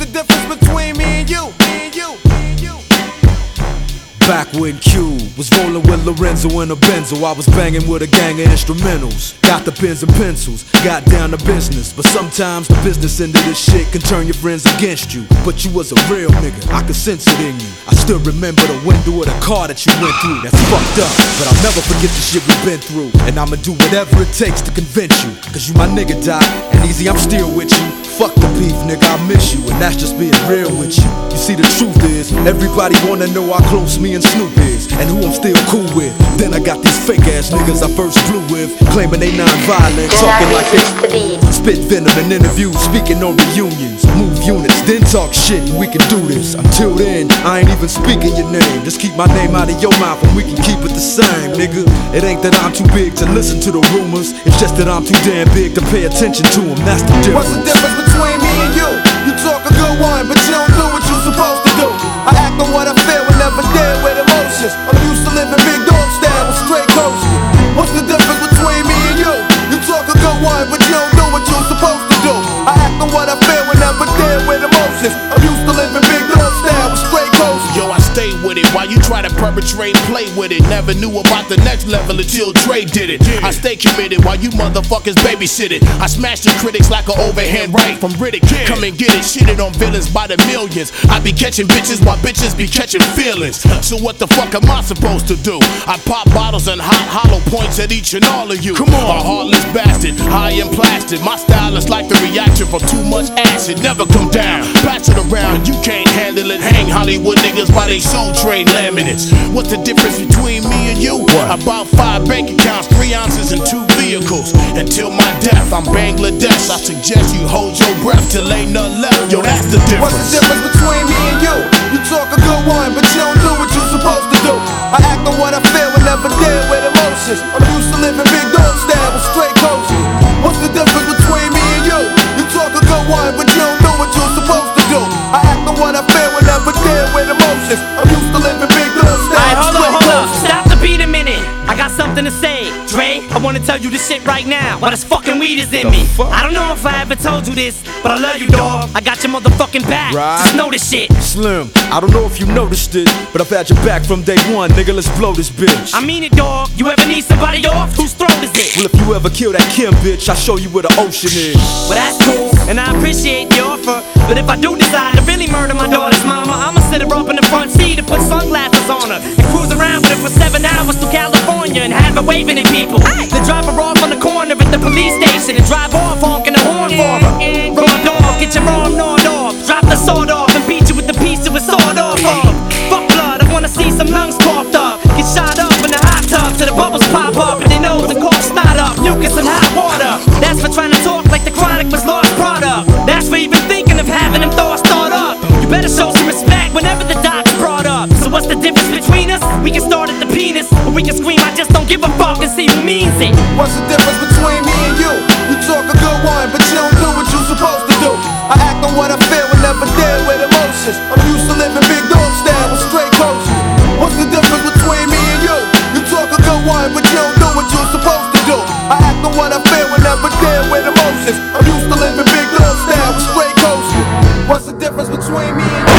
the difference between me and you? Back when Q was rolling with Lorenzo in a Benzo, I was banging with a gang of instrumentals. Got the pens and pencils, got down to business. But sometimes the business end of this shit can turn your friends against you. But you was a real nigga, I could sense it in you. I still remember the window of the car that you went through. That's fucked up, but I'll never forget the shit we've been through. And I'ma do whatever it takes to convince you, cause you my nigga, Doc, and easy, I'm still with you. Fuck the beef, nigga, I miss you, and that's just being real with you. You see, the truth is, everybody wanna know how close me and Snoop is, and who I'm still cool with. Then I got these fake ass niggas I first blew with, claiming they non-violent, talking like they spit venom in interviews, speaking on reunions. Move units, then talk shit, and we can do this. Until then, I ain't even speaking your name. Just keep my name out of your mouth, and we can keep it the same, nigga. It ain't that I'm too big to listen to the rumors, it's just that I'm too damn big to pay attention to them. That's the difference. What's the difference between me and you? You talk a good one, but you don't do what you're supposed to do. I act on what I feel and never deal with emotions. I'm used to living big dog style with straight coasting. What's the difference between me and you? You talk a good one, but you don't do what you're supposed to do. I act on what I feel and never deal with emotions. I'm used to living big dog style with straight coasting. Yo, I stay with it while you try to perpetrate, play with it. Never knew about the next level until Dre did it. I stay committed while you motherfuckers babysit it. I smash the critics like an overhand right from Riddick. Come and get it, shitted on villains by the millions. I be catching bitches while bitches be catching feelings. So what the fuck am I supposed to do? I pop bottles and hot hollow points at each and all of you. Come on, a heartless bastard, high and plastic. My style is like the reaction from too much acid. Never come down, pass it around, you can't handle it. Hang Hollywood niggas by they soul train laminates. What's the difference between me and you? About 5 bank accounts, 3 ounces and 2 vehicles. Until my death, I'm Bangladesh. I suggest you hold your breath till ain't none left. Yo, that's the difference. What's the difference between me and you? You talk a good one, but you don't do what you're supposed to do. I act on what I feel and never deal with emotions. I'm used to living big dog style with straight coasting. What's the difference between me and you? You talk a good one, but you don't do what you're supposed to do. I act on what I feel and never deal with emotions. I'm used to living big dog style. Alright, hold up. Stop the beat a minute. I got something to say. Dre, I wanna tell you this shit right now. Why this fucking weed is in me. I don't know if I ever told you this, but I love you, dog. I got your motherfucking back. Right. Just know this shit. Slim, I don't know if you noticed it, but I've had your back from day one, nigga. Let's blow this bitch. I mean it, dog. You ever need somebody off? Whose throat is it? Well, if you ever kill that Kim bitch, I'll show you where the ocean is. Well, that's cool, and I appreciate the offer. But if I do decide to really murder my daughter's mama, I'ma sit her up in the front seat and put sunglasses on her and cruise around with her for 7 hours through California and have her waving at people. Then drop her off on the corner at the police station and drive off honking the horn for her. Raw dog, get your arm gnawed off. Drop the sword off and beat you with the piece of a sword off of. Fuck blood, I wanna see some lungs coughed up. Get shot up in the hot tub till the bubbles pop up and their nose and cough snot up. Mucus and hot water. That's for trying to talk like the Chronic was lost product. That's for even thinking of having them thoughts thought up. You better show some respect whenever the doc's brought up. So what's the difference between us? We can start at the penis, or we can scream I just don't give a fuck and see who means it. What's the difference between me and you? You talk a good one, but you don't do what you're supposed to do. I act on what I feel and never deal with emotions. I'm used to living big dog style with straight coasting. What's the difference between me and you? You talk a good one, but you don't do what you're supposed to do. I act on what I feel and never deal with emotions. I'm used to living big dog style with straight coasting. What's the difference between me and you?